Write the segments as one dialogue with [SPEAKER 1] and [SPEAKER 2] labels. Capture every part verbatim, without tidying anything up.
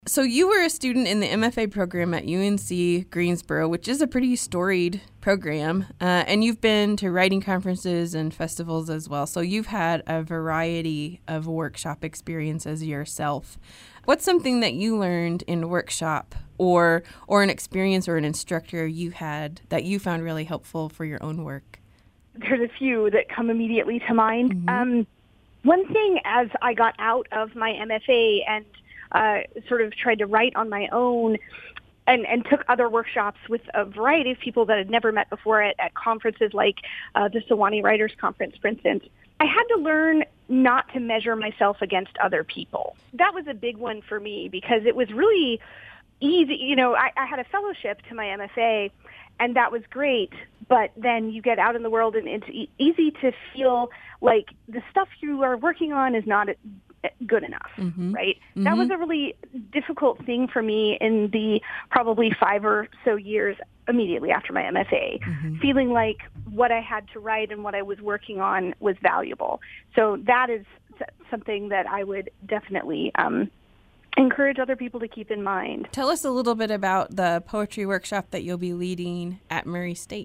[SPEAKER 1] So you were a student in the M F A program at U N C Greensboro, which is a pretty storied program, uh, and you've been to writing conferences and festivals as well. So you've had a variety of workshop experiences yourself. What's something that you learned in workshop or or an experience or an instructor you had that you found really helpful for your own work?
[SPEAKER 2] There's a few that come immediately to mind.
[SPEAKER 1] Mm-hmm.
[SPEAKER 2] Um, one thing as I got out of my M F A and uh, sort of tried to write on my own and, and took other workshops with a variety of people that I'd never met before at, at conferences like uh, the Sewanee Writers Conference, for instance, I had to learn not to measure myself against other people. That was a big one for me because it was really easy. You know, I, I had a fellowship to my M F A, and that was great. But then you get out in the world, and it's e- easy to feel like the stuff you are working on is not good enough,
[SPEAKER 1] mm-hmm.
[SPEAKER 2] right?
[SPEAKER 1] Mm-hmm.
[SPEAKER 2] That was a really difficult thing for me in the probably five or so years immediately after my M F A,
[SPEAKER 1] mm-hmm.
[SPEAKER 2] feeling like what I had to write and what I was working on was valuable. So that is something that I would definitely um, encourage other people to keep in mind.
[SPEAKER 1] Tell us a little bit about the poetry workshop that you'll be leading at Murray State.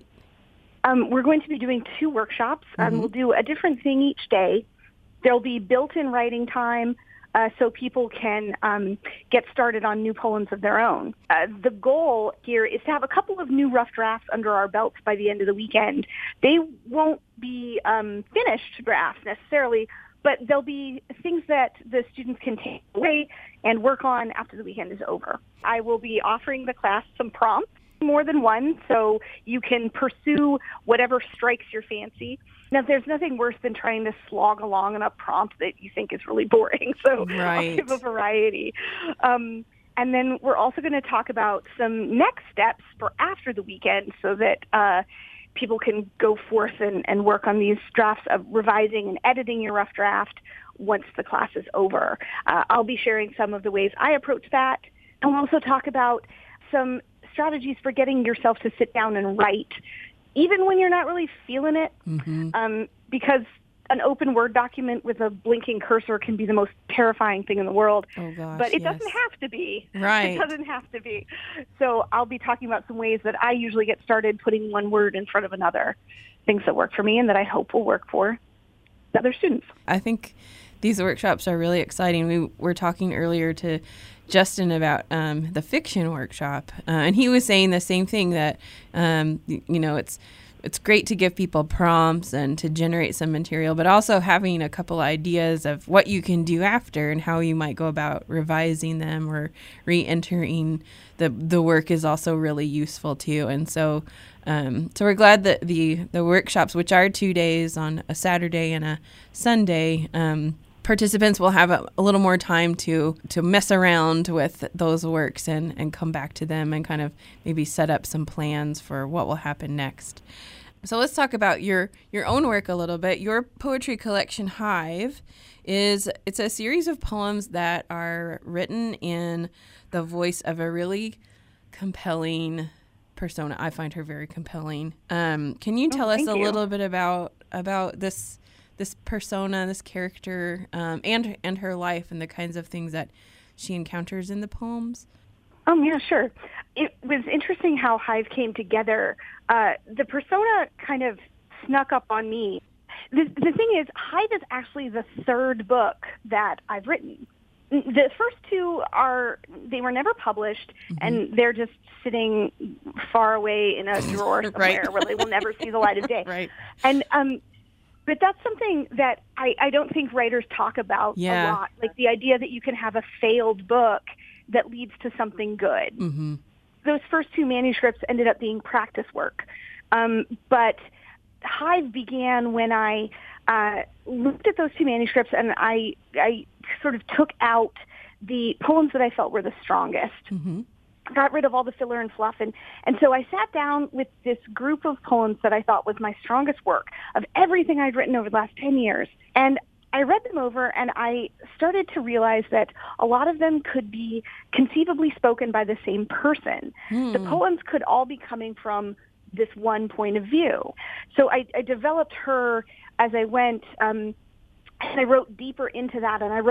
[SPEAKER 2] Um, we're going to be doing two workshops, and
[SPEAKER 1] mm-hmm.
[SPEAKER 2] we'll do a different thing each day. There'll be built-in writing time uh, so people can um, get started on new poems of their own. Uh, the goal here is to have a couple of new rough drafts under our belts by the end of the weekend. They won't be um, finished drafts necessarily, but there'll be things that the students can take away and work on after the weekend is over. I will be offering the class some prompts, more than one, so you can pursue whatever strikes your fancy. Now, there's nothing worse than trying to slog along on a prompt that you think is really boring, so
[SPEAKER 1] right.
[SPEAKER 2] I'll give a variety. Um, and then we're also going to talk about some next steps for after the weekend so that uh, people can go forth and, and work on these drafts of revising and editing your rough draft once the class is over. Uh, I'll be sharing some of the ways I approach that. And we'll also talk about some strategies for getting yourself to sit down and write, even when you're not really feeling it,
[SPEAKER 1] mm-hmm.
[SPEAKER 2] um, because an open Word document with a blinking cursor can be the most terrifying thing in the world.
[SPEAKER 1] Oh, gosh,
[SPEAKER 2] but it
[SPEAKER 1] yes.
[SPEAKER 2] doesn't have to be.
[SPEAKER 1] Right.
[SPEAKER 2] It doesn't have to be. So I'll be talking about some ways that I usually get started putting one word in front of another, things that work for me and that I hope will work for other students.
[SPEAKER 1] I think these workshops are really exciting. We were talking earlier to Justin about um, the fiction workshop, uh, and he was saying the same thing, that um, you know it's it's great to give people prompts and to generate some material, but also having a couple ideas of what you can do after and how you might go about revising them or re-entering the the work is also really useful too. And so um, so we're glad that the the workshops, which are two days on a Saturday and a Sunday, um, participants will have a, a little more time to to mess around with those works and, and come back to them and kind of maybe set up some plans for what will happen next. So let's talk about your, your own work a little bit. Your poetry collection, Hive, is it's a series of poems that are written in the voice of a really compelling persona. I find her very compelling. Um, can you tell
[SPEAKER 2] oh,
[SPEAKER 1] us a
[SPEAKER 2] you.
[SPEAKER 1] little bit about about this this persona, this character, um, and and her life and the kinds of things that she encounters in the poems?
[SPEAKER 2] Um, yeah, sure. It was interesting how Hive came together. Uh, the persona kind of snuck up on me. The, the thing is, Hive is actually the third book that I've written. The first two are, they were never published, mm-hmm. and they're just sitting far away in a drawer somewhere
[SPEAKER 1] right.
[SPEAKER 2] where they will never see the light of day.
[SPEAKER 1] Right.
[SPEAKER 2] And, um, but that's something that I, I don't think writers talk about
[SPEAKER 1] yeah.
[SPEAKER 2] a lot, like the idea that you can have a failed book that leads to something good.
[SPEAKER 1] Mm-hmm.
[SPEAKER 2] Those first two manuscripts ended up being practice work. Um, but Hive began when I uh, looked at those two manuscripts and I, I sort of took out the poems that I felt were the strongest.
[SPEAKER 1] Mm-hmm.
[SPEAKER 2] Got rid of all the filler and fluff. And, and so I sat down with this group of poems that I thought was my strongest work of everything I'd written over the last ten years. And I read them over and I started to realize that a lot of them could be conceivably spoken by the same person.
[SPEAKER 1] Hmm.
[SPEAKER 2] The poems could all be coming from this one point of view. So I, I developed her as I went, um, and I wrote deeper into that, and I wrote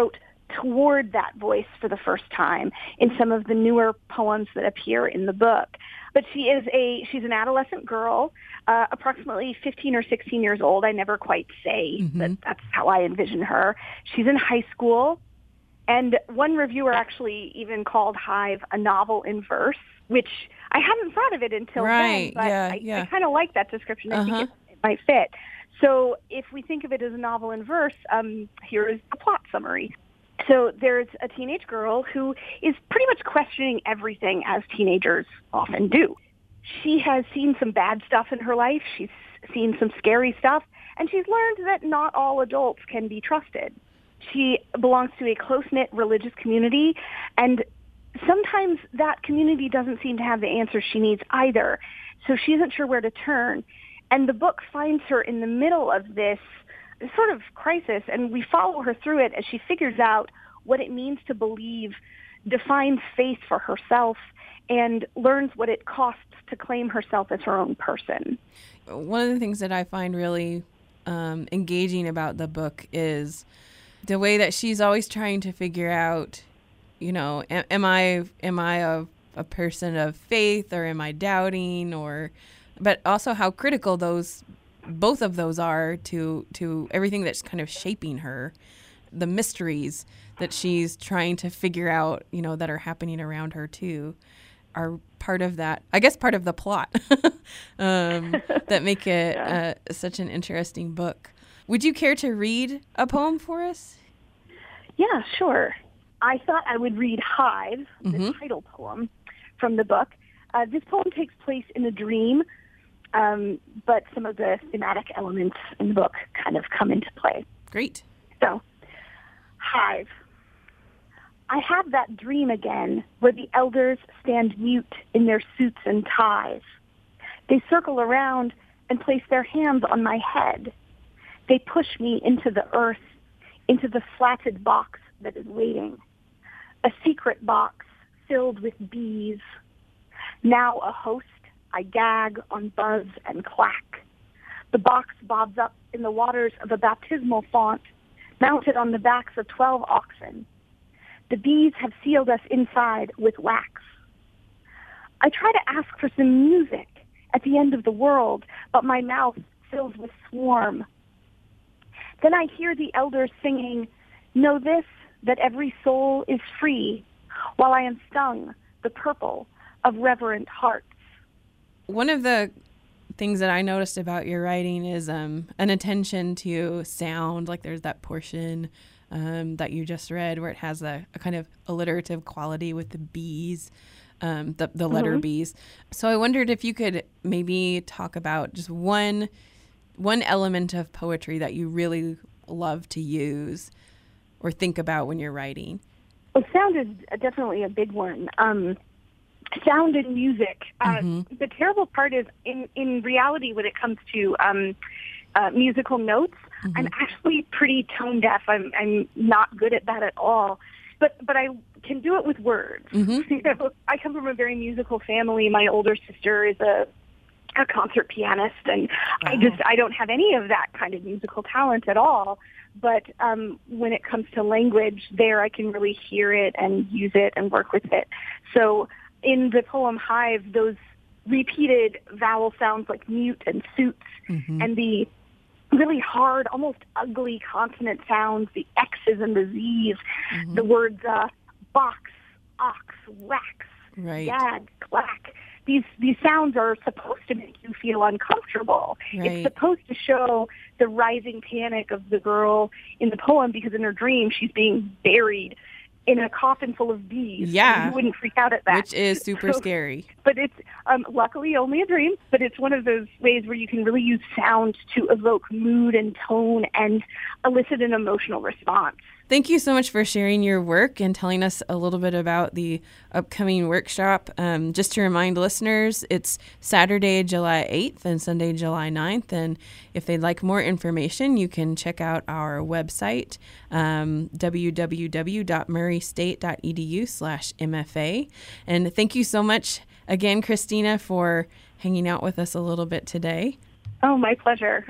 [SPEAKER 2] toward that voice for the first time in some of the newer poems that appear in the book. But she is a she's an adolescent girl, uh, approximately fifteen or sixteen years old. I never quite say mm-hmm. that that's how I envision her. She's in high school, and one reviewer actually even called Hive a novel in verse, which I hadn't thought of it until
[SPEAKER 1] right.
[SPEAKER 2] then, but
[SPEAKER 1] yeah,
[SPEAKER 2] I,
[SPEAKER 1] yeah.
[SPEAKER 2] I kind of like that description. I
[SPEAKER 1] uh-huh.
[SPEAKER 2] think it, it might fit. So if we think of it as a novel in verse, um, here is the plot summary. So there's a teenage girl who is pretty much questioning everything, as teenagers often do. She has seen some bad stuff in her life. She's seen some scary stuff, and she's learned that not all adults can be trusted. She belongs to a close-knit religious community, and sometimes that community doesn't seem to have the answers she needs either, so she isn't sure where to turn. And the book finds her in the middle of this sort of crisis, and we follow her through it as she figures out what it means to believe, defines faith for herself, and learns what it costs to claim herself as her own person.
[SPEAKER 1] One of the things that I find really um, engaging about the book is the way that she's always trying to figure out, you know, am, am I am I a, a person of faith, or am I doubting, or, but also how critical those both of those are to to everything that's kind of shaping her, the mysteries that she's trying to figure out, you know, that are happening around her too, are part of that, I guess part of the plot um, that make it yeah. uh, such an interesting book. Would you care to read a poem for us?
[SPEAKER 2] Yeah, sure. I thought I would read Hive, the mm-hmm. title poem from the book. Uh, this poem takes place in a dream, Um, but some of the thematic elements in the book kind of come into play.
[SPEAKER 1] Great.
[SPEAKER 2] So, Hive. I have that dream again where the elders stand mute in their suits and ties. They circle around and place their hands on my head. They push me into the earth, into the flatted box that is waiting. A secret box filled with bees. Now a host, I gag on buzz and clack. The box bobs up in the waters of a baptismal font, mounted on the backs of twelve oxen. The bees have sealed us inside with wax. I try to ask for some music at the end of the world, but my mouth fills with swarm. Then I hear the elders singing, "Know this, that every soul is free," while I am stung, the purple of reverent hearts.
[SPEAKER 1] One of the things that I noticed about your writing is um, an attention to sound. Like there's that portion um, that you just read where it has a, a kind of alliterative quality with the bees, um, the, the letter mm-hmm. B's. So I wondered if you could maybe talk about just one one element of poetry that you really love to use or think about when you're writing.
[SPEAKER 2] Well, sound is definitely a big one. Um, sound and music. Uh, mm-hmm. The terrible part is, in, in reality, when it comes to um, uh, musical notes, mm-hmm. I'm actually pretty tone deaf. I'm I'm not good at that at all. But but I can do it with words. Mm-hmm. You know, I come from a very musical family. My older sister is a a concert pianist, and wow. I just I don't have any of that kind of musical talent at all. But um, when it comes to language, there I can really hear it and use it and work with it. So in the poem Hive, those repeated vowel sounds like mute and suits, mm-hmm. and the really hard, almost ugly consonant sounds, the X's and the Z's, mm-hmm. the words uh, box, ox, wax,
[SPEAKER 1] right.
[SPEAKER 2] gag, clack. These these sounds are supposed to make you feel uncomfortable.
[SPEAKER 1] Right.
[SPEAKER 2] It's supposed to show the rising panic of the girl in the poem, because in her dream she's being buried in a coffin full of bees.
[SPEAKER 1] Yeah.
[SPEAKER 2] You wouldn't freak out at that.
[SPEAKER 1] Which is super
[SPEAKER 2] so,
[SPEAKER 1] scary.
[SPEAKER 2] But it's um, luckily only a dream, but it's one of those ways where you can really use sound to evoke mood and tone and elicit an emotional response.
[SPEAKER 1] Thank you so much for sharing your work and telling us a little bit about the upcoming workshop. Um, just to remind listeners, it's Saturday, July eighth and Sunday, July ninth. And if they'd like more information, you can check out our website, um, w w w dot murray state dot e d u slash M F A. And thank you so much again, Christina, for hanging out with us a little bit today.
[SPEAKER 2] Oh, my pleasure.